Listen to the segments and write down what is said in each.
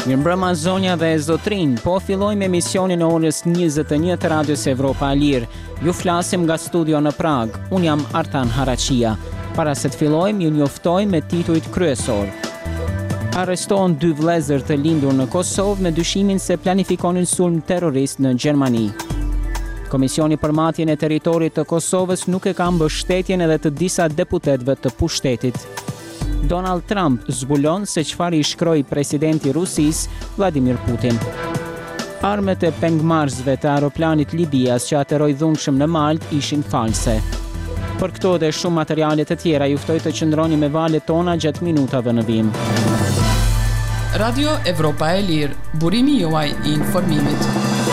Mirëmbrëma zonja dhe zotrin, po fillojmë emisionin e orës 21 të Radios Evropa e Lirë. Ju flasim nga studio në Prag. Unë jam Artan Harachia. Para se të fillojmë, ju njoftojmë me titujt kryesor. Arrestohen 2 vëllezër të lindur në Kosovë me dyshimin se planifikonin sulm terrorist në Gjermani. Komisioni për matjen e territorit të Kosovës nuk e ka mbështetjen edhe të disa deputetëve të pushtetit. Donald Trump zbulon se çfarë i shkroi presidenti i Rusisë, Vladimir Putin. Armët e pengmarrësve të aeroplanit Libias që ateroi dhunshëm në Maltë ishin false. Për këto dhe shumë materiale të tjera, ju ftoj të qëndroni me valët tona gjatë minutave në vim. Radio Evropa e Lirë, burimi juaj i informimit.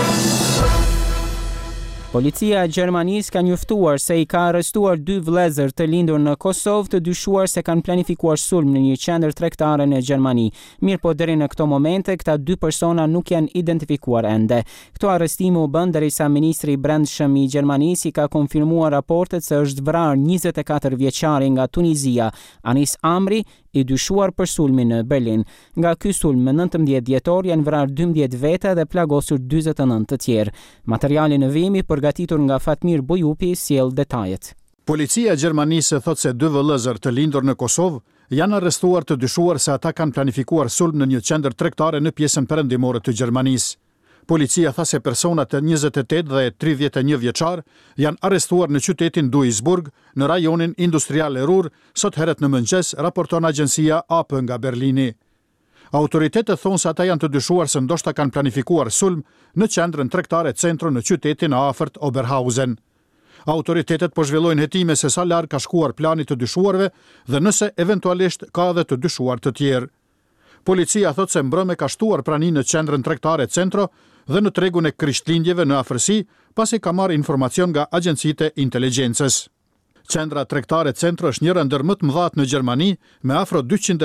Policia e Gjermanisë ka njoftuar se i ka arrestuar 2 vëllezër të lindur në Kosovë të dyshuar se kanë planifikuar sulm në një qendër tregtare në Gjermani. Mirë po deri në këto momente, këta 2 persona nuk janë identifikuar ende. Këto arrestime u bën derisa ministri i Brendshëm i Gjermanisë i ka konfirmuar raportet se është vrarë 24 vjeçari nga Tunizia, Anis Amri, i dyshuar për sulmin në Berlin. Nga ky sulm me 19 dhjetor janë vrarë 12 vete dhe plagosur 49 të tjerë. Materiali në vim i përgatitur nga Fatmir Bojupi sjell detajet. Policia e Gjermanisë thot se 2 vëllezër të lindur në Kosovë janë arrestuar të dyshuar se ata kanë planifikuar sulm në një qendër tregtare në pjesën perëndimore të Gjermanisë. Policia tha se personat e 28 dhe 31 vjeçar janë arrestuar në qytetin Duisburg, në rajonin industrial e Ruhr, sot herët në mëngjes, raporton agjencia AP nga Berlini. Autoritetet thonë se ata janë të dyshuar se ndoshta kanë planifikuar sulm në qendrën tregtare Centro në qytetin e afërt Oberhausen. Autoritetet po zhvillojnë hetime se sa larg ka shkuar plani të dyshuarve dhe nëse eventualisht ka edhe të dyshuar të tjerë. Policia thot se mbrëme ka shtuar praninë në qendrën tregtare Centro dhe në tregun e krishtlindjeve në afërsi, pasi ka marrë informacion nga agjencitë e inteligjencës. Qendra tregtare Centro është njëra ndër më të mëdhat në Gjermani, me afro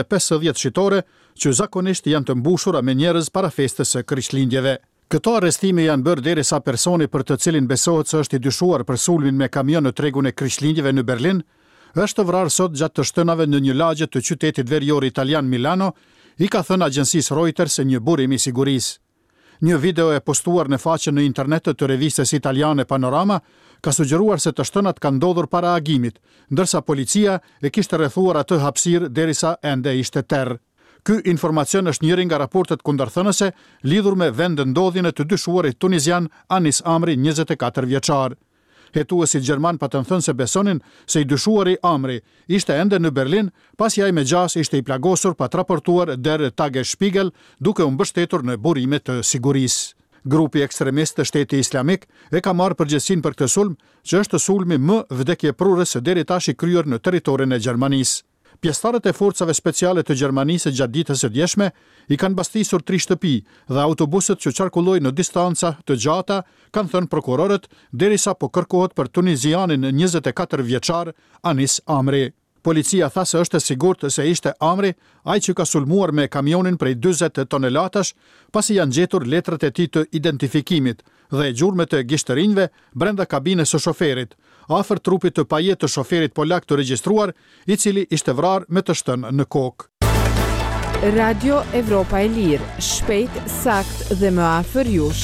250 shitore, që zakonisht janë të mbushura me njerëz para festës së krishtlindjeve. Këto arrestime janë bërë derisa personi për të cilin besohet se është i dyshuar për sulmin me kamion në tregun e krishtlindjeve në Berlin, është vrarë sot gjatë të shtënave në një lagje të qytetit verior italian Milano, i ka thënë agjencisë Reuters një burim i sigurisë. Një video e postuar në faqen në internet të revistës italiane Panorama ka sugjeruar se të shtënat kanë ndodhur para agimit, ndërsa policia e kishte rrethuar atë hapësirë derisa ende ishte terr. Ky informacion është njëri nga raportet kundërthënëse lidhur me vendndodhjen e të dyshuarit tunizian Anis Amri, 24 vjeçar. Hetuesit gjerman patën thënë se besonin se i dyshuari Amri ishte ende në Berlin, pasi ai me gjas ishte i plagosur pa raportuar der Tagesspiegel, duke u mbështetur në burime të sigurisë. Grupi ekstremist të Shteti Islamik e ka marrë përgjegjësinë për këtë sulm, që është sulmi më vdekjeprurës deri tash i kryer në territorin e Gjermanisë. Pjesëtarët e forcave speciale të Gjermanisë gjatë ditës së djeshme i kanë mbastisur 3 shtëpi dhe autobuset që qarkullojnë në distanca të gjata, kanë thënë prokurorët, derisa po kërkohet për tunizianin 24 vjeçar Anis Amri. Policia tha se është e sigurt se ishte Amri, ai që ka sulmuar me kamionin prej 40 tonelatash, pasi janë gjetur letrat e tij të identifikimit dhe gjurmët e gishtërinjve brenda kabinës së shoferit, afër trupit të pajet të shoferit polak të regjistruar, i cili ishte vrarë me të shtënë në kokë. Radio Evropa e Lirë, shpejt, sakt dhe më afër jush.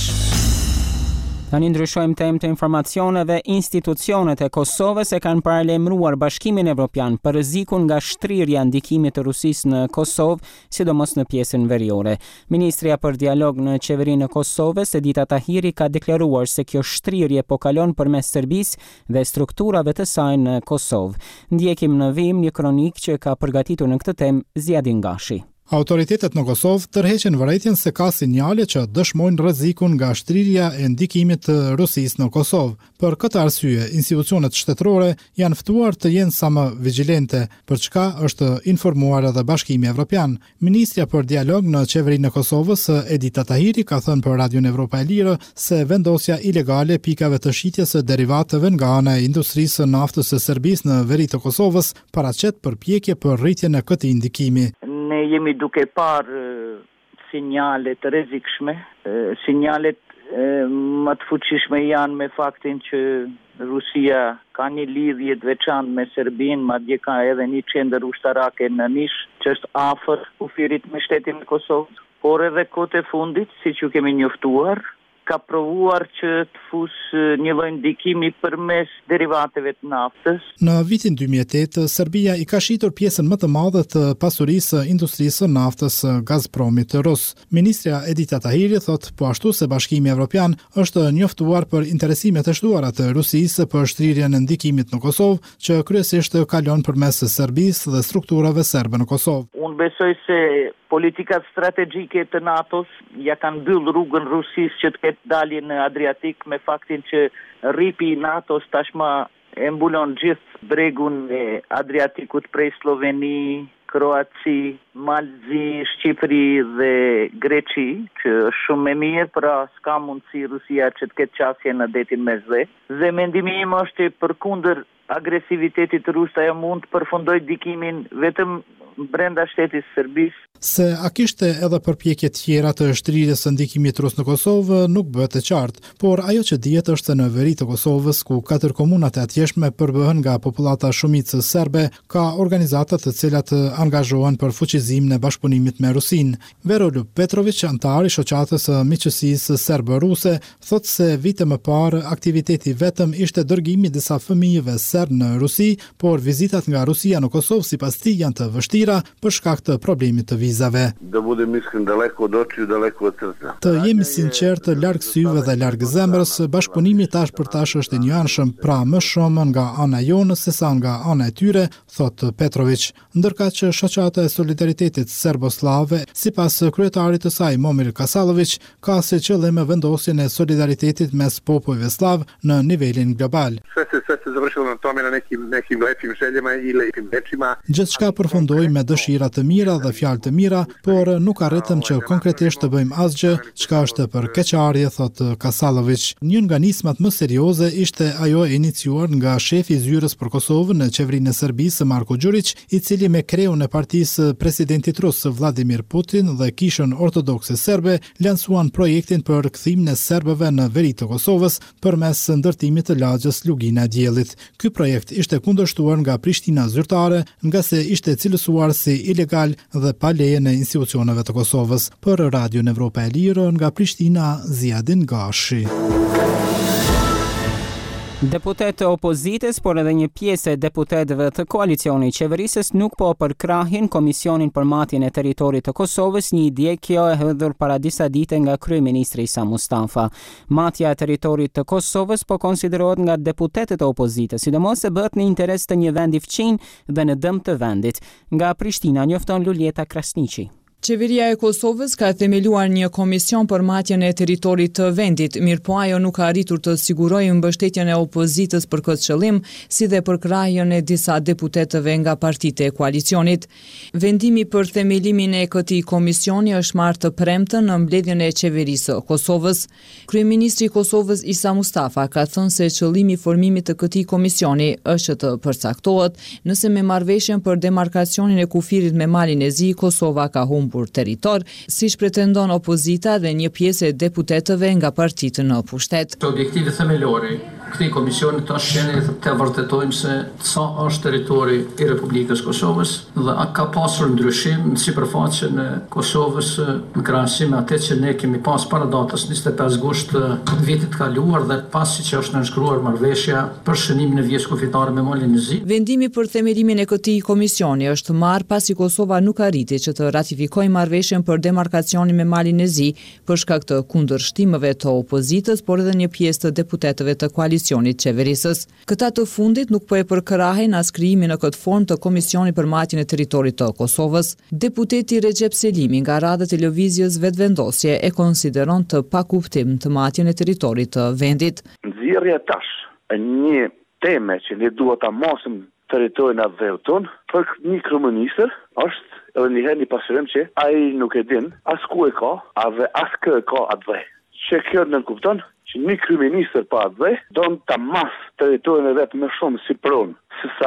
Tani ndryshojmë temë të informacioneve. Institucionet e Kosovës e kanë paralajmëruar Bashkimin Evropian për rrezikun nga shtrirja e ndikimit të Rusisë në Kosovë, sidomos në pjesën veriore. Ministria për dialog në qeverinë e Kosovës, Edita Tahiri, ka deklaruar se kjo shtrirje po kalon përmes Serbisë dhe strukturave të saj në Kosovë. Ndjekim në vim një kronik që ka përgatitur në këtë temë Zjadin Gashi. Autoritetet në Kosovë tërheqin vërejtjen se ka sinjale që dëshmojnë rrezikun nga shtrirja e ndikimit të Rusisë në Kosovë. Për këtë arsye, institucionet shtetërore janë ftuar të jenë sa më vigjilente, për çka është informuar edhe Bashkimi Evropian. Ministrja për dialog në qeverinë e Kosovës, Edita Tahiri, ka thënë për Radion Evropa e Lirë se vendosja ilegale pikave të shitjes së derivateve nga ana e industrisë së naftës së Serbisë në veri të Kosovës paraqet përpjekje për rritjen e këtij ndikimi. Ne jemi duke parë sinjale të rrezikshme, sinjalet më të fuqishme janë me faktin që Rusia ka një lidhje të veçantë me Serbinë, madje ka edhe një qendër ushtarake në Nish, që është afër kufirit me shtetin e Kosovës. por edhe kohët e fundit, siç ju kemi njoftuar, ka provuar që të fusë një lloj ndikimi përmes derivateve të naftës. Në vitin 2008, Serbia i ka shitur pjesën më të madhe të pasurisë së industrisë së naftës së Gazpromit rus. Ministrja Edita Tahiri thot po ashtu se Bashkimi Evropian është njoftuar për interesimet e shtuara të Rusisë për shtrirjen e ndikimit në Kosovë, që kryesisht kalon përmes Serbisë dhe strukturave serbe në Kosovë. Unë besoj se politikat strategjike të NATO-s ja kanë mbyll rrugën Rusisë që të ketë dalje në Adriatik, me faktin që rripi i NATO-s tashmë e mbulon gjithë bregun e Adriatikut prej Sloveni, Kroaci, Malzi, Shqipëri dhe Greqi, që është shumë e mirë, pra s'ka mundësi Rusia që të ketë qasje në detin Mesdhe. Dhe mendimi im është përkundër agresivitetit rus, ajo mund të përfundoj dikimin vetëm brenda shtetit Serbisë. Se a kishte edhe përpjekje tjera të shtrirjes së ndikimit rus në Kosovë nuk bëhet e qartë, por ajo që dihet është se në veri të Kosovës, ku 4 komunat e atjeshme përbëhen nga popullata shumicës serbe, ka organizata të cilat angazhohen për fuqizimin e bashkëpunimit me Rusinë. Veroljub Petrović, antar i shoqatës së miqësisë serbe-ruse, thotë se vite më parë aktiviteti vetëm ishte dërgimi disa fëmijëve serb në Rusi, por vizitat nga Rusia në Kosovë sipas tij janë të vështira për shkak të problemit të vizave. Da budem iskren, daleko od očiju, daleko od srca. Të jemi sinqert, larg syve dhe larg zemrës, bashkëpunimi tash për tash është i njoanshëm, pra më shumë nga ana jonë sesa nga ana e tyre, thot Petrović. Ndërka që shoqata e solidaritetit serboslave, sipas kryetarit të saj Momir Kasallović, ka si qëllim vendosjen e solidaritetit mes popujve slav në nivelin global. Sve se završilo na tome na nekim lepim željama i lepim rečima. Gjithçka përfundoi me dëshira të mira dhe fjalë të mira, por nuk arritëm që konkretisht të bëjmë asgjë, çka është për keqarje, thot Kasallović. Një nga nismat më serioze ishte ajo e iniciuar nga shefi i zyrës për Kosovën në qeverinë e Serbisë, Marko Đurić, i cili me kreun e partisë presidentit rus Vladimir Putin dhe kishën ortodokse serbe lansuan projektin për kthimin e serbëve në veri të Kosovës përmes ndërtimit të lagjës Lugina e Diellit. Ky projekt ishte kundërshtuar nga Prishtina zyrtare, nga se ishte cilësuar si ilegal dhe pa leje në institucioneve të Kosovës. Për Radion Evropa e Lirë nga Prishtina, Ziadin Gashi. Deputetë të opozitës, por edhe një pjesë e deputetëve të koalicionit qeverisës nuk po përkrahin Komisionin për matjen e territorit të Kosovës, një ide kjo e hedhur para disa dite nga kryeministri Isa Mustafa. Matja e territorit të Kosovës po konsiderohet nga deputetët e opozitës, sidomos se bëhet në interes të një vendi fqin dhe në dëm të vendit. Nga Prishtina njofton Luljeta Krasniqi. Qeveria e Kosovës ka themeluar një komision për matjen e territorit të vendit, mirëpo ajo nuk ka arritur të sigurojë mbështetjen e opozitës për këtë qëllim, si dhe përkrahjen e disa deputetëve nga partitë e koalicionit. Vendimi për themelimin e këtij komisioni është marrë të premten në mbledhjen e qeverisë së Kosovës. Kryeministri i Kosovës Isa Mustafa ka thënë se qëllimi i formimit të këtij komisioni është të përcaktohet nëse me marrëveshjen për demarkacionin e kufirit me Malin e Zi, Kosova ka humbur territor, siç pretendon opozita dhe një pjesë e deputetëve nga partitë në pushtet. Objektivi themelor i këtij komisioni është që të vërtetojmë se sa është territori i Republikës Kosovës dhe a ka pasur ndryshim në sipërfaqen e Kosovës në krahasim me atë që ne kemi pas para datës 25 gusht të vitit kaluar dhe pasi që është nënshkruar marrëveshja për shënimin e vjes kufitare me Malin e Zi. Vendimi për themelimin e këtij komisioni është marrë pasi Kosova nuk arriti që të ratifikojë marrëveshjen për demarkacionin me Malin e Zi për shkak të kundërshtimeve të opozitës, por edhe një pjesë të deputetëve të koalicionit qeverisës. Këta të fundit nuk po e përkrahin as krijimin në këtë formë të Komisionit për matjen e territorit të Kosovës. Deputeti Recep Selimi nga radhët e lëvizjes vetvendosje e konsideron të pakuptim të matjen e territorit të vendit. Nxjerrja tash e një teme që ne duhet ta mosim territorin e vetën për një kryeministër është edhe njëherë një pasurim që ai nuk e din as ku e ka, as kë e ka atë vej. Që kjo nënkupton që një kryeministër pa atë vej don ta mas territorin e vet më shumë si pronë, se sa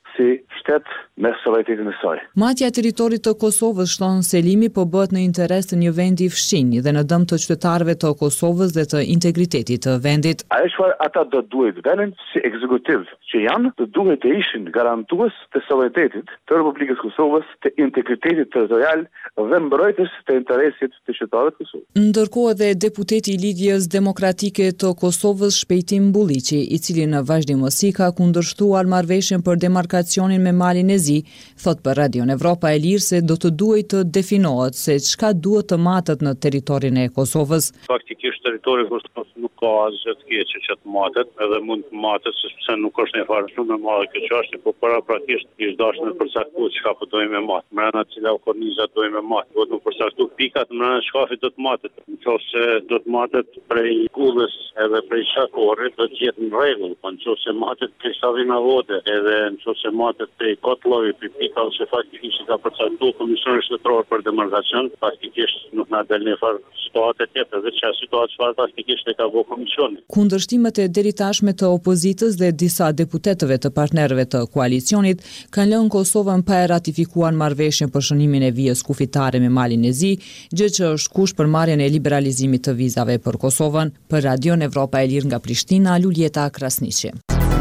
si shtet me suverenitetin e saj. Matja e territorit të Kosovës, shton Selimi, po bëhet në interes të një vendi i fshinj dhe në dëm të qytetarëve të Kosovës dhe të integritetit të vendit. Ajo çfarë ata do duhet vënë si ekzekutiv që janë, të duhet të ishin garantues të suverenitetit të Republikës Kosovës, të integritetit territorial dhe mbrojtës të interesit të qytetarëve të Kosovës. Ndërkohë edhe deputeti i Lidhjes Demokratike të Kosovës, Shpejtim Bulliqi, i cili në vazhdimësi ka kundërshtuar marrëveshjen për demarkacionin me Malin e Zi, thot për Radion Evropa e Lirë se do të duhet të definohet se çka duhet të matet në territorin e Kosovës. Faktikisht territori i Kosovës nuk ka asgjë të keqe që të matet, edhe mund të matet sepse nuk është një farë shumë e madhe kjo çështje, por paraprakisht është dashur të përcaktohet çka po dojmë me mat. Mbrana cila korniza dojmë me mat, do të përcaktohet pikat mbrana shkafit do të matet. Nëse do të matet prej kullës edhe prej shakorit do të jetë në rregull, po nëse matet prej savina vode edhe nëse matet prej kotllori prej pikave që faktikisht ka përcaktuar Komisioni Shtetëror për Demarkacion, faktikisht nuk na del në far situatë tjetër, dhe çfarë situatë çfarë faktikisht e ka bërë komisioni. Kundërshtimet e deritashme të opozitës dhe disa deputetëve të partnerëve të koalicionit kanë lënë Kosovën pa e ratifikuar marrëveshjen për shënimin e vijës kufitare me Malin e Zi, gjë që është kusht për marrjen e liberalizimit të vizave për Kosovën. Për Radion Evropa e Lirë nga Prishtina, Luljeta Krasniqi.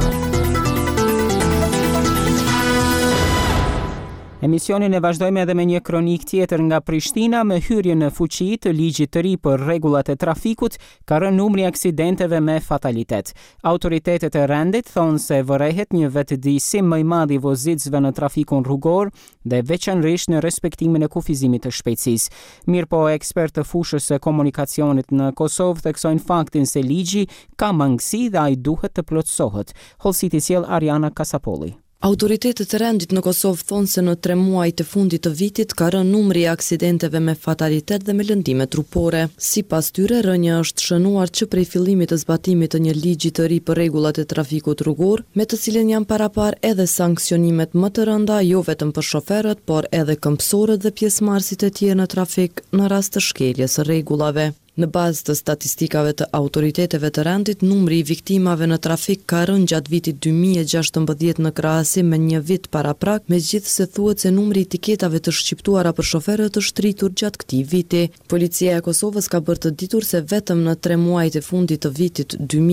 Emisionin e vazhdojmë edhe me një kronik tjetër nga Prishtina. Me hyrjen në fuqi të ligjit të ri për rregullat e trafikut, ka rënë numri aksidenteve me fatalitet. Autoritetet e rendit thonë se vërehet një vetëdijsim më i madh i vozitësve në trafikun rrugor dhe veçanërisht në respektimin e kufizimit të shpejtësisë. Mirëpo ekspertë të fushës së komunikacionit në Kosovë theksojnë faktin se ligji ka mangësi dhe ai duhet të plotësohet. Hollësiti sjell Ariana Kasapolli. Autoritetet e rendit në Kosovë thonë se në 3 muaj të fundit të vitit ka rënë numri i aksidenteve me fatalitet dhe me lëndime trupore. Sipas tyre, rënja është shënuar që prej fillimit të zbatimit të një ligji të ri për rregullat e trafikut rrugor, me të cilën janë parapar edhe sanksionimet më të rënda jo vetëm për shoferët, por edhe këmbësorët dhe pjesëmarrësit e tjerë në trafik në rast të shkeljes së rregullave. Në bazë të statistikave të autoriteteve të rendit, numri i viktimave në trafik ka rënë gjatë vitit 2016 në krahasim me një vit paraprak, megjithëse thuhet se numri i tiketave të shqiptuara për shoferët është rritur gjatë këtij viti. Policia e Kosovës ka bërë të ditur se vetëm në 3 muajt e fundit të vitit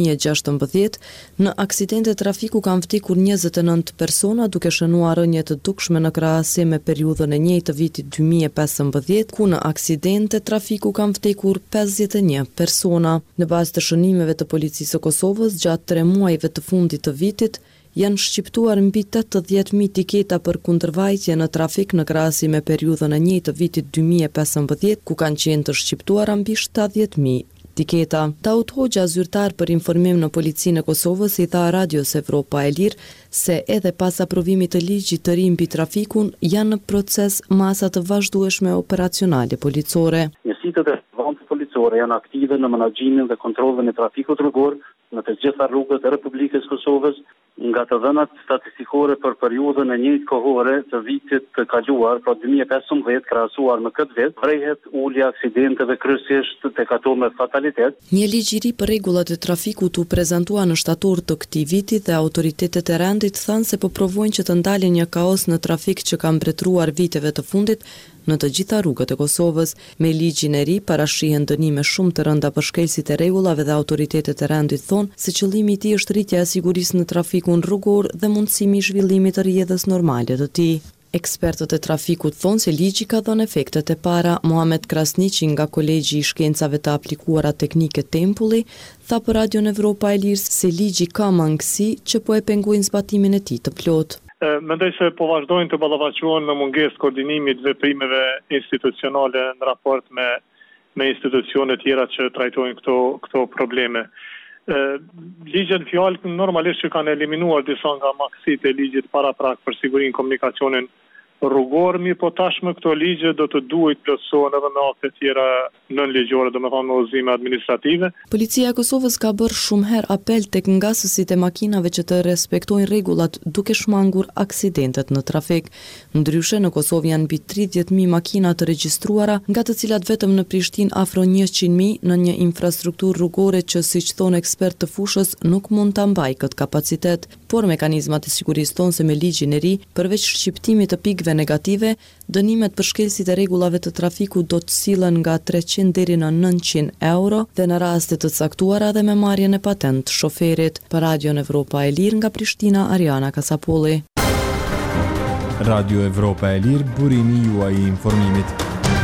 2016 në aksidente trafiku kanë vdekur 29 persona, duke shënuar rënje të dukshme në krahasim me periudhën e njëjtë të vitit 2015, ku në aksidente trafiku kanë vdekur 51 persona. Në bazë të shënimeve të policisë së Kosovës, gjatë 3 muajve të fundit të vitit, janë shqiptuar mbi 80.000 tiketa për kundërvajtje në trafik në krahasim me periudhën e njëjtë të vitit 2015, ku kanë qenë të shqiptuara mbi 70.000 tiketa. Daud Hoxha, zyrtar për informim në Policinë e Kosovës, i tha Radios Evropa e Lirë se edhe pas aprovimit të ligjit të ri mbi trafikun janë në proces masa të vazhdueshme operacionale policore. Njësitë e vëndit policore janë aktive në menaxhimin dhe kontrollin e trafikut rrugor në të gjitha rrugët e Republikës Kosovës, nga të dhënat statistikore për periudhën e njëjtë kohore të vitit të kaluar, pra 2015 krahasuar me këtë vit, vrehet ulja aksidenteve kryesisht tek ato me fatalitet. Një ligj i ri për rregullat e trafikut u prezantua në shtator të këtij viti dhe autoritetet e rendit thanë se po provojnë që të ndalen një kaos në trafik që ka mbretëruar viteve të fundit në të gjitha rrugët e Kosovës. Me ligjin e ri parashihen dënime shumë të rënda për shkelësit e rregullave dhe autoritetet e rendit thonë se qëllimi i tij është rritja e sigurisë në trafikun rrugor dhe mundësimi i zhvillimit të rrjedhës normale të tij. Ekspertët e trafikut thonë se ligji ka dhënë efektet e para. Muhamet Krasniqi nga Kolegji i Shkencave të Aplikuara Teknike Tempulli tha për Radion Evropa e Lirë se ligji ka mangësi që po e pengojnë zbatimin e tij të plotë. Mendoj se po vazhdojnë të ballafaqohen në mungesë koordinimit veprimeve institucionale në raport me institucione tjera që trajtojnë këto probleme. Ligjet fjalë normalisht që kanë eliminuar disa nga mangësitë e ligjit paraprak për sigurinë komunikacionin rrugor, po tashmë këto ligje do të duhet plotësohen edhe me akte tjera nënligjore, domethënë me udhëzime administrative. Policia e Kosovës ka bërë shumë herë apel tek ngasësit e makinave që të respektojnë rregullat duke shmangur aksidentet në trafik. Ndryshe në Kosovë janë mbi 30.000 makina të regjistruara, nga të cilat vetëm në Prishtinë afro 100.000 në një infrastrukturë rrugore që siç thon ekspert të fushës nuk mund ta mbajë këtë kapacitet, por mekanizmat e sigurisë tonë se me ligjin e ri, përveç shqiptimit të pikëve negative, dënimet për shkelësit e rregullave të trafikut do të sillen nga 300 deri në 900 euro dhe në raste të caktuara dhe me marrjen e patent shoferit. Për Radion Evropa e Lirë nga Prishtina, Ariana Kasapolli. Radio Evropa e Lirë, burimi juaj i informimit.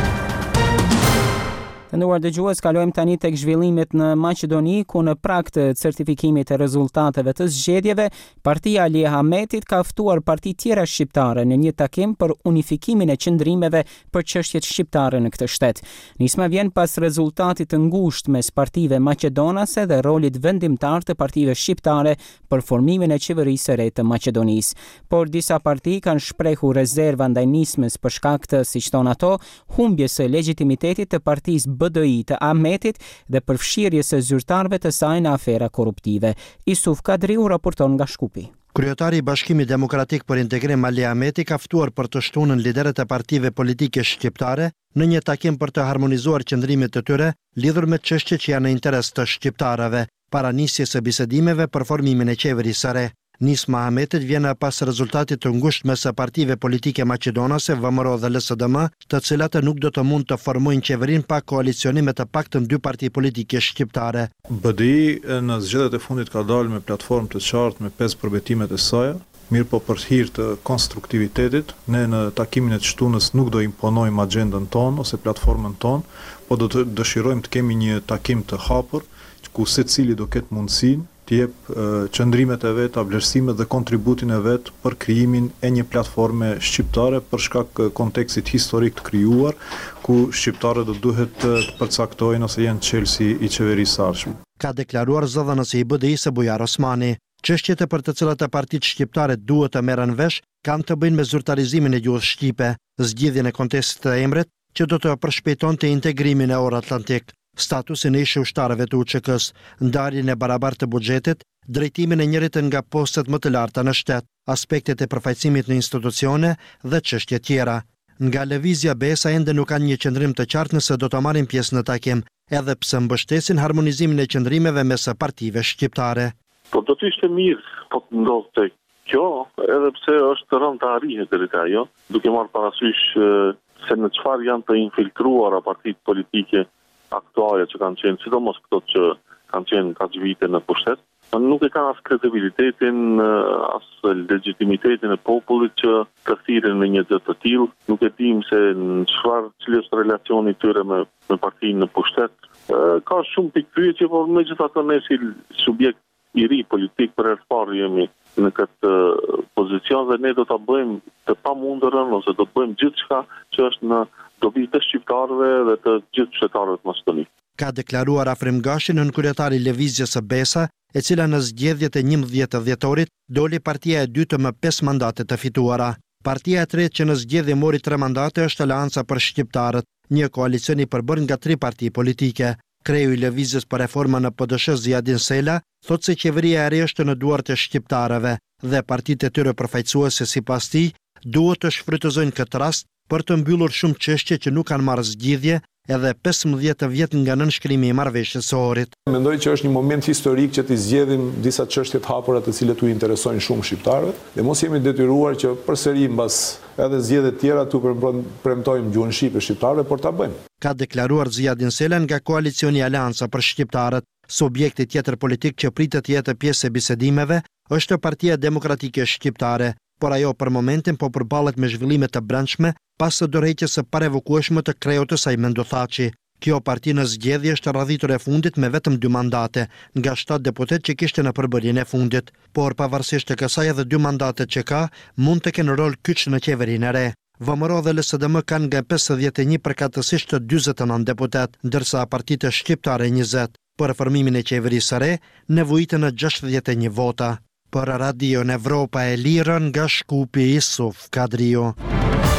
Të nderuar dëgjues, kalojmë tani tek zhvillimet në Maqedoni, ku në prag të certifikimit të rezultateve të zgjedhjeve, Partia Ali Ahmetit ka ftuar parti tjera shqiptare në një takim për unifikimin e qëndrimeve për çështjet shqiptare në këtë shtet. Nisma vjen pas rezultatit të ngushtë mes partive maqedonase dhe rolit vendimtar të partive shqiptare për formimin e qeverisë së re të Maqedonisë. Por disa parti kanë shprehur rezerva ndaj nismës për shkak të, siç thon ato, humbjes së legitimitetit të partisë BDI të Ahmetit dhe përfshirjes së zyrtarëve të saj në afera korruptive. Isuf Kadriu raporton nga Shkupi. Kryetari i Bashkimit Demokratik për Integrim Ali Ahmeti ka ftuar për të shtunën liderët e partive politike shqiptare në një takim për të harmonizuar qëndrimet e tyre lidhur me çështjet që janë në interes të shqiptarëve, para nisjes së bisedimeve për formimin e qeverisë së re. Nisma Ahmetit vjen pas rezultatit të ngushtë mes partive politike maqedonase, VMRO dhe LSDM, të cilat nuk do të mund të formojnë qeverinë pa koalicionime të paktën 2 parti politike shqiptare. BDI në zgjedhjet e fundit ka dalë me platformë të qartë me 5 përbetimet e saj. Mirë po për hir të konstruktivitetit, ne në takimin e të shtunës nuk do imponojmë agendën tonë ose platformën tonë, po do të dëshirojmë të kemi një takim të hapur, ku secili do ketë mundësinë të jep qëndrimet e vet, vlerësimet dhe kontributin e vet për krijimin e një platforme shqiptare për shkak kontekstit historik të krijuar, ku shqiptarët do duhet të përcaktojnë ose janë çelësi i qeverisë së ardhshme. Ka deklaruar zëdhënësi i BDI-së Bujar Osmani. Çështjet për të cilat partitë shqiptare duhet të merren vesh kanë të bëjnë me zyrtarizimin e gjuhës shqipe, zgjidhjen e kontestit të emrit që do të përshpejtonte integrimin e Euroatlantik, statusin e ish ushtarëve të UÇK-s, ndarjen e barabartë të buxhetit, drejtimin e njërit nga postet më të larta në shtet, aspektet e përfaqësimit në institucione dhe çështje tjera. Nga lëvizja BESA ende nuk kanë një qëndrim të qartë nëse do të marrin pjesë në takim, edhe pse mbështesin harmonizimin e qëndrimeve mes partive shqiptare. Po do të ishte mirë po të ndodhte kjo, edhe pse është rënd të arrihet deri te ajo, duke marrë parasysh se në çfarë janë të infiltruara partitë politike aktuale që kanë qenë, sidomos këto që kanë qenë kaq vite në pushtet, nuk e kanë as kredibilitetin, as legitimitetin e popullit që të thirren në një gjë të tillë. Nuk e dim se në cili është relacioni tyre me partinë në pushtet. Ka shumë pikpyetje, por megjithatë ne si subjekt i ri politik për herë të parë jemi në këtë pozicion dhe ne do ta bëjmë të pamundërën ose do të bëjmë gjithçka që është në dobi të shqiptarëve dhe të gjithë qytetarëve të Maqedonisë. Ka deklaruar Afrim Gashi, nënkryetari i lëvizjes së BESA, e cila në zgjedhjet e 11 dhjetorit doli partia e dytë me 5 mandate të fituara. Partia e tretë që në zgjedhje mori 3 mandate është Aleanca për Shqiptarët, një koalicion i përbërë nga 3 parti politike. Kreu i lëvizjes për reforma në PDSH Ziadin Sela thotë se qeveria e re është në duart e shqiptarëve dhe partitë e tyre përfaqësuese sipas tij duhet të shfrytëzojnë këtë rast për të mbyllur shumë çështje që nuk kanë marrë zgjidhje edhe 15 vjet nga nënshkrimi i marrëveshjes së Ohrit. Mendoj që është një moment historik që të zgjedhim disa çështje të hapura të cilat u interesojnë shumë shqiptarëve dhe mos jemi detyruar që përsëri mbas edhe zgjedhje të tjera tu premtojmë gjuhën shqipe shqiptarëve, por ta bëjmë. Ka deklaruar Ziadin Sela nga koalicioni Aleanca për Shqiptarët. Subjekti tjetër politik që pritet të jetë pjesë e bisedimeve është Partia Demokratike Shqiptare, por ajo për momentin po përballet me zhvillime të brendshme pas së dorëheqjes së parevokueshme të kreut të saj Mendo Thaçi. Kjo parti në zgjedhje është radhitur e fundit me vetëm 2 mandate, nga 7 deputet që kishte në përbërjen e fundit, por pavarësisht të kësaj edhe 2 mandatet që ka mund të kenë rol kyç në qeverinë e re. VMRO dhe LSDM kanë nga 51 përkatësisht 49 deputet, ndërsa partitë shqiptare 20. Për formimin e qeverisë së re nevojiten 61 vota. Për Radio Evropa e Lirë nga Shkupi, Isuf Kadriu.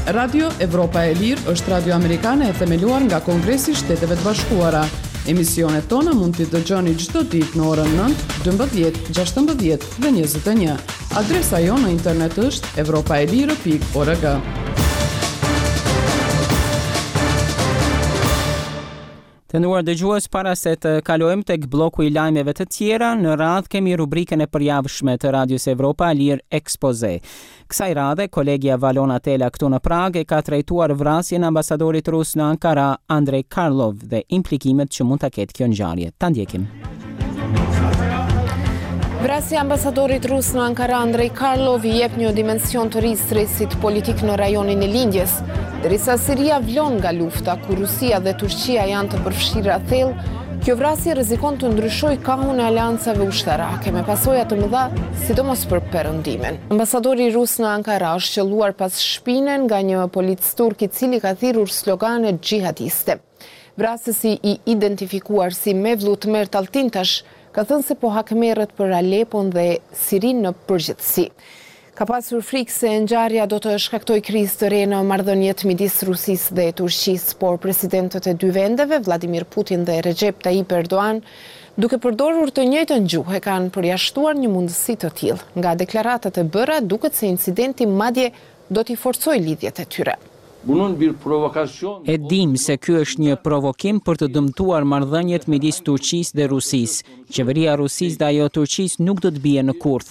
Radio Evropa e Lirë është radio amerikane e themeluar nga Kongresi i Shteteve të Bashkuara. Emisionet tona mund t'i dëgjoni çdo ditë në orën 9, 12, 16 dhe 21. Adresa jonë në internet është europaelire.org. Të nderuar dëgjues, para se të kalojmë tek bloku i lajmeve të tjera, në radhë kemi rubrikën e përjavshme të Radios Evropa Lirë Expose. Kësaj radhe, kolegja Valona Tela këtu në Prag e ka trajtuar vrasjen e ambasadorit rus në Ankara, Andrej Karlov, dhe implikimet që mund ta ketë kjo ngjarje. Ta ndjekim. Vrasja ambasadorit rus në Ankara, Andrej Karlov, i jep një dimension të ri stresit politik në rajonin e lindjes. Derisa Siria vlon nga lufta, ku Rusia dhe Turqia janë të përfshira thellë, kjo vrasje rrezikon të ndryshojë kahun e aleancave ushtarake me pasoja të mëdha, sidomos për Perëndimin. Ambasadori rus në Ankara është qelluar pas shpinen nga një polic turk i cili ka thirrur slogane xhihadiste. Vrasësi i identifikuar si Mevlut Mert Altintash ka thënë se po hakmerret për Alepon dhe Sirinë në përgjithësi. Ka pasur frikë se ngjarja do të shkaktoj krizë të re në marrëdhëniet midis Rusisë dhe Turqisë, por presidentët e dy vendeve, Vladimir Putin dhe Recep Tayyip Erdogan, duke përdorur të njëjtën gjuhë, kanë përjashtuar një mundësi të tillë. Nga deklaratat e bëra, duket se incidenti madje do t'i forcojë lidhjet e tyre. E dim se ky është një provokim për të dëmtuar marrëdhëniet midis Turqisë dhe Rusisë. Qeveria e Rusisë dhe ajo e Turqisë nuk do të bie në kurth.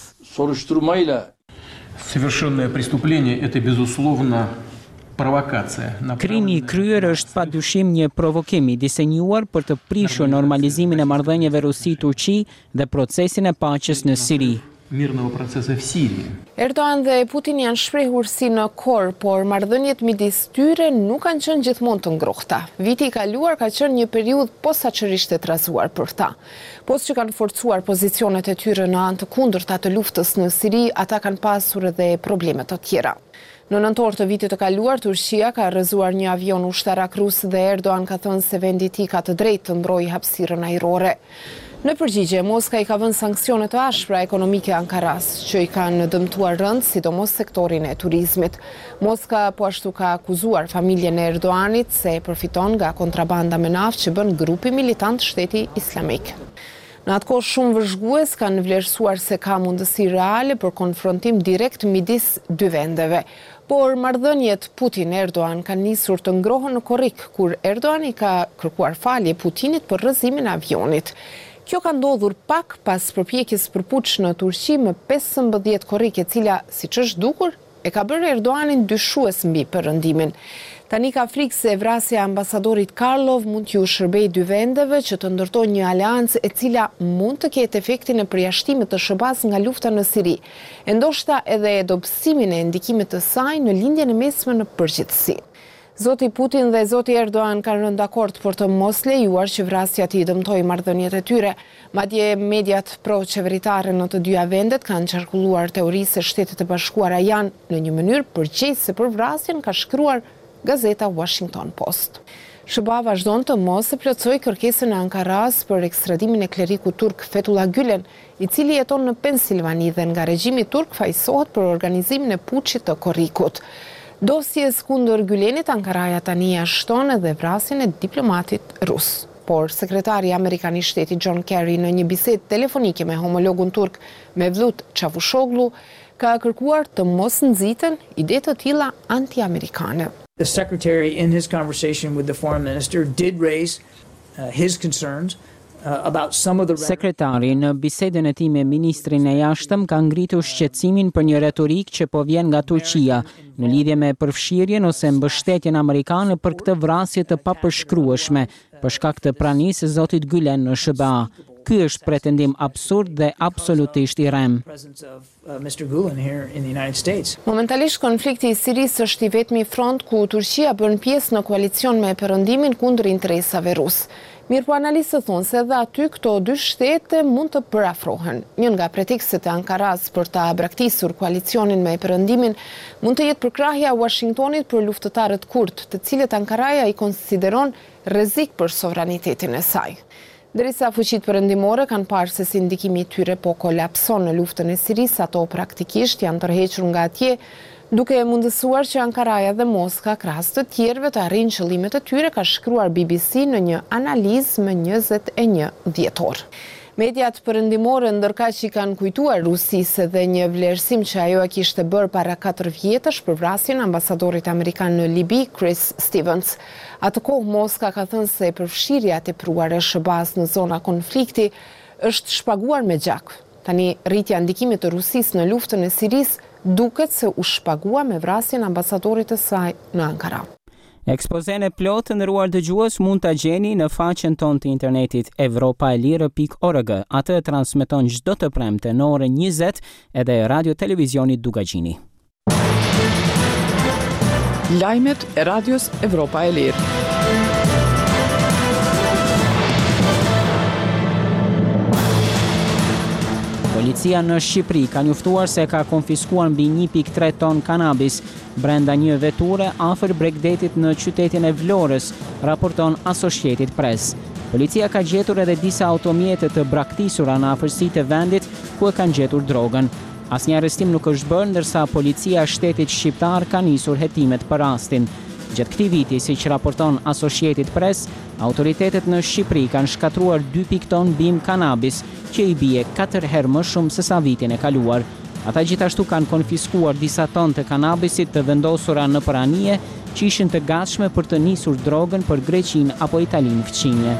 Совершенное преступление – это, безусловно, провокация. Krimi i kryer është padyshim një provokim i disenjuar për të prishur normalizimin e marrëdhënieve Rusi-Turqi dhe procesin e paqes në Siri. Мирного процесса в Сирии. Erdogan dhe Putin janë shprehur si në kor, por marrëdhëniet midis tyre nuk kanë qenë gjithmonë të ngrohta. Viti i kaluar ka qenë një periudhë posaçërisht e trazuar për ta. Post që kanë forcuar pozicionet e tyre në anë të kundërta të luftës në Siri, ata kanë pasur edhe probleme të tjera. Në nëntor të vitit të kaluar, Turqia ka rrëzuar një avion ushtarak rus dhe Erdogan ka thënë se vendi i tij ka të drejtë të mbrojë hapësirën ajrore. Në përgjigje, Moska i ka vënë sanksione të ashpra ekonomike Ankaras, që i kanë dëmtuar rënd, sidomos sektorin e turizmit. Moska po ashtu ka akuzuar familjen e Erdoganit se përfiton nga kontrabanda me naftë që bën grupi militant Shteti Islamik. Në atë kohë shumë vëzhgues kanë vlerësuar se ka mundësi reale për konfrontim direkt midis dy vendeve. Por marrëdhëniet Putin-Erdogan kanë nisur të ngrohen në korrik, kur Erdogan i ka kërkuar falje Putinit për rrëzimin e avionit. Kjo ka ndodhur pak pas përpjekjes për puç në Turqi më 15 korrik, e cila, siç është dukur, e ka bërë Erdoganin dyshues mbi Perëndimin. Tani ka frikë se vrasja e ambasadorit Karlov mund t'ju shërbejë dy vendeve që të ndërtojnë një aleancë e cila mund të ketë efektin e përjashtimit të SHBA-s nga lufta në Siri, e ndoshta edhe dobësimin e ndikimit të saj në lindjen e mesme në përgjithësi. Zoti Putin dhe zoti Erdogan kanë rënë dakord për të mos lejuar që vrasja t'i dëmtojë marrëdhëniet e tyre. Madje mediat pro-qeveritare në të dyja vendet kanë qarkulluar teori se Shtetet e Bashkuara janë në një mënyrë përgjegjëse për vrasjen, ka shkruar gazeta Washington Post. SHBA vazhdon të mos e plotësojë kërkesën e Ankaras për ekstradimin e klerikut turk Fethullah Gülen, i cili jeton në Pensilvani dhe nga regjimi turk fajsohet për organizimin e puçit të korrikut. Dosjes kundër Gülenit, Ankaraja tani shton edhe vrasjen e diplomatit rus. Por sekretari amerikan i shtetit John Kerry në një bisedë telefonike me homologun turk Mevlut Çavuşoglu ka kërkuar të mos nxiten ide të tilla anti-amerikane. The secretary in his conversation with the foreign minister did raise his concerns Sekretari në bisedën e tij me ministrin e jashtëm ka ngritur shqetësimin për një retorik që po vjen nga Turqia në lidhje me përfshirjen ose mbështetjen amerikane për këtë vrasje të papërshkrueshme për shkak të pranisë së zotit Gülen në SHBA. Ky është pretendim absurd dhe absolutisht i rrem. Momentalisht konflikti i Sirisë është i vetmi front ku Turqia bën pjesë në koalicion me Perëndimin kundër interesave rus. Mirë po analistët thonë se edhe aty këto dy shtete mund të përafrohen. Njën nga pretekstet e Ankaras për ta braktisur koalicionin me Perëndimin mund të jetë përkrahja e Washingtonit për luftëtarët kurd, të cilët Ankaraja i konsideron rrezik për sovranitetin e saj. Derisa fuqitë perëndimore kanë parë se si ndikimi i tyre po kolapson në luftën e Sirisë, ato praktikisht janë tërhequr nga atje, Duke mundësuar që Ankaraja dhe Moska krahas të tjerëve të arrijnë qëllimet e tyre, ka shkruar BBC në një analizë më 21 dhjetor. Mediat perëndimore ndërkaq i kanë kujtuar Rusisë dhe një vlerësim që ajo e kishte bërë para 4 vjetësh për vrasjen e ambasadorit amerikan në Libi, Chris Stevens. Atë kohë Moska ka thënë se përfshirja e tepruar e SBA-s në zona konflikti është shpaguar me gjak. Tani rritja ndikimit të Rusisë në luftën e Sirisë duket se u shpagua me vrasjen e ambasadorit të saj në Ankara. Ekspozen e plot të nderuar dëgjues mund ta gjeni në faqen tonë të internetit evropaelire.org. Atë transmeton çdo të premte në orën 20 edhe Radio Televizioni Dugagjini. Lajmet e Radios Evropa e Lirë. Policia në Shqipëri ka njoftuar se ka konfiskuar mbi 1.3 ton kanabis brenda një veture afër Bregdetit në qytetin e Vlorës, raporton Associated Press. Policia ka gjetur edhe disa automjete të braktisura në afërsitë e vendit ku e kanë gjetur drogën. Asnjë arrestim nuk është bërë, ndërsa policia e shtetit shqiptar ka nisur hetimet për rastin. Gjatë këtij viti, siç raporton Associated Press, autoritetet në Shqipëri kanë shkatruar 2 ton bim kanabis, që i bie 4 herë më shumë se sa vitin e kaluar. Ata gjithashtu kanë konfiskuar disa ton të kanabisit të vendosura në anije që ishin të gatshme për të nisur drogën për Greqinë apo Italinë fqinje.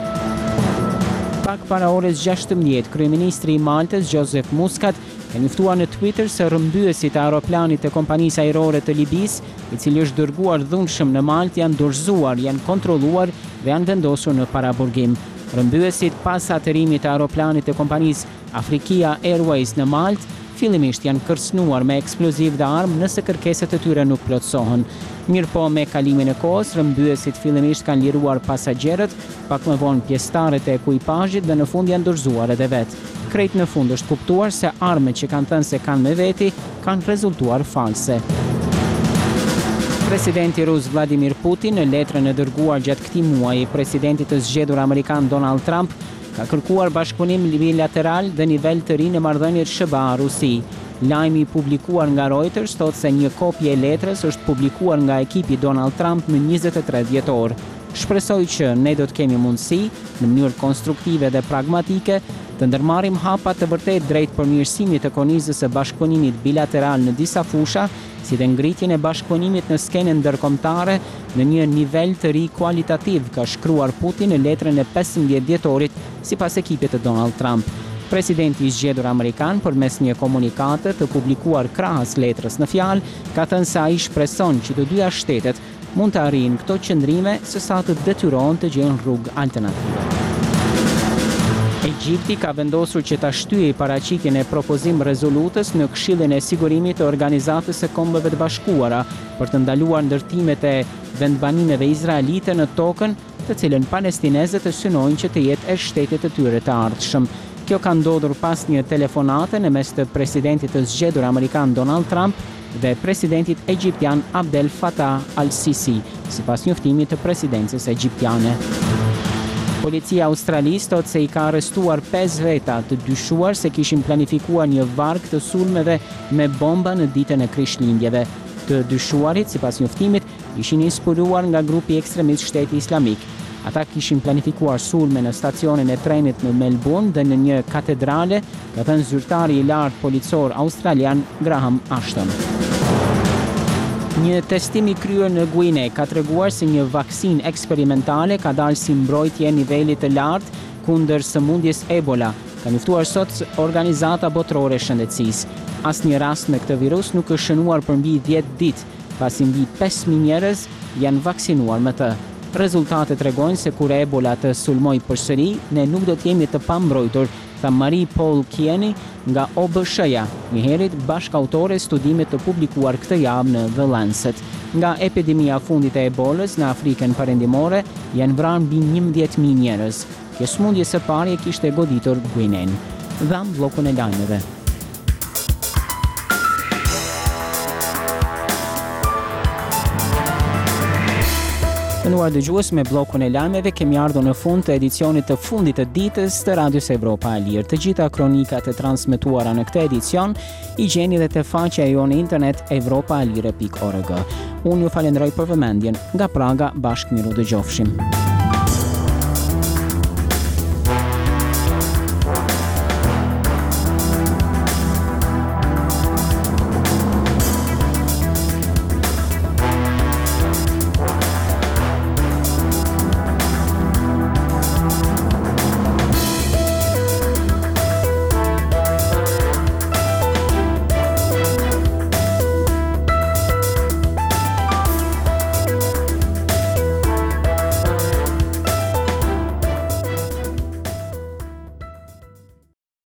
Pak para orës 16, kryeministri i Maltës Joseph Muscat ka njoftuar në Twitter se rrëmbyesit e aeroplanit të kompanisë ajrore të Libis, i cili është dërguar dhunshëm në Maltë, janë dorëzuar, janë kontrolluar dhe janë vendosur në paraburgim. Rrëmbyesit pas atërimit të aeroplanit të kompanisë Afrikia Airways në Maltë fillimisht janë kërcënuar me eksploziv dhe armë nëse kërkesat e tyre nuk plotësohen. Mirëpo me kalimin e kohës, rrëmbyesit fillimisht kanë liruar pasagerët, pak më vonë pjesëtarët e ekuipazhit dhe në fund janë dorëzuar edhe vetë. Krejt në fund është kuptuar se armët që kanë thënë se kanë me veti kanë rezultuar false. Presidenti rus Vladimir Putin në letrën e dërguar gjatë këtij muaji presidentit të zgjedhur amerikan Donald Trump ka kërkuar bashkëpunim bilateral dhe nivel të ri në marrëdhëniet SBA-Rusi. Lajmi i publikuar nga Reuters thotë se një kopje e letrës është publikuar nga ekipi Donald Trump në 23 dhjetor. Shpresoj që ne do të kemi mundësi, në mënyrë konstruktive dhe pragmatike, të ndërmarrim hapa të vërtet drejt përmirësimit të kornizës së bashkëpunimit bilateral në disa fusha, si dhe ngritjen e bashkëpunimit në skenën ndërkombëtare në një nivel të ri kualitativ, ka shkruar Putin në letrën e 15 dhjetorit sipas ekipit të Donald Trump. Presidenti i zgjedhur amerikan përmes një komunikate të publikuar krahas letrës në fjalë, ka thënë se ai shpreson që të dyja shtetet mund të arrijnë këto qëndrime sesa të detyrohen të gjejnë rrugë alternative. Egjipti ka vendosur që ta shtyejë paraqitjen e propozim rezolutës në Këshillin e Sigurimit të Organizatës së Kombeve të Bashkuara për të ndaluar ndërtimet e vendbanimeve izraelite në tokën, të cilën palestinezët e synojnë që të jetë e shtetit të tyre të ardhshëm. Kjo ka ndodhur pas një telefonate në mes të presidentit të zgjedhur amerikan Donald Trump dhe presidentit egjiptian Abdel Fattah al-Sisi, sipas njoftimit të presidencës egjiptiane. Policia australisë thotë se i ka arrestuar 5 veta të dyshuar se kishin planifikuar një varg të sulmeve me bomba në ditën e Krishtlindjeve. Të dyshuarit, sipas njoftimit, ishin inspiruar nga grupi ekstremist Shteti Islamik. Ata kishin planifikuar sulme në stacionin e trenit në Melbourne dhe në një katedrale, ka thënë zyrtari i lartë policor australian Graham Ashton. Një testim i kryer në Guinea ka treguar se një vaksinë eksperimentale ka dalë si mbrojtje nivelit të lartë kundër sëmundjes Ebola, ka njoftuar sot Organizata Botërore e Shëndetësisë. Asnjë rast me këtë virus nuk është shënuar për mbi 10 ditë, pasi mbi 5.000 njerëz janë vaksinuar me të. Rezultatet tregojnë se kur Ebola të sulmoj përsëri, ne nuk do të jemi të pambrojtur, tha Marie Paul Kieni nga OBSH-ja, njëherët bashkautore studimit të publikuar këtë javë në The Lancet. Nga epidemia fundit e Ebolës në Afrikën Perëndimore janë vrarë mbi 11.000 njerëz. Kjo sëmundje së pari e kishte goditur Guineen. Dham bllokun e lajmeve. Shënuar dëgjues, me bllokun e lajmeve kemi ardhur në fund të edicionit të fundit të ditës të Radios Evropa e Lirë. Të gjitha kronikat e transmetuara në këtë edicion i gjeni edhe te faqja e jonë internet evropaalire.org. Unë ju falenderoj për vëmendjen. Nga Praga, bashkë miru dëgjofshim.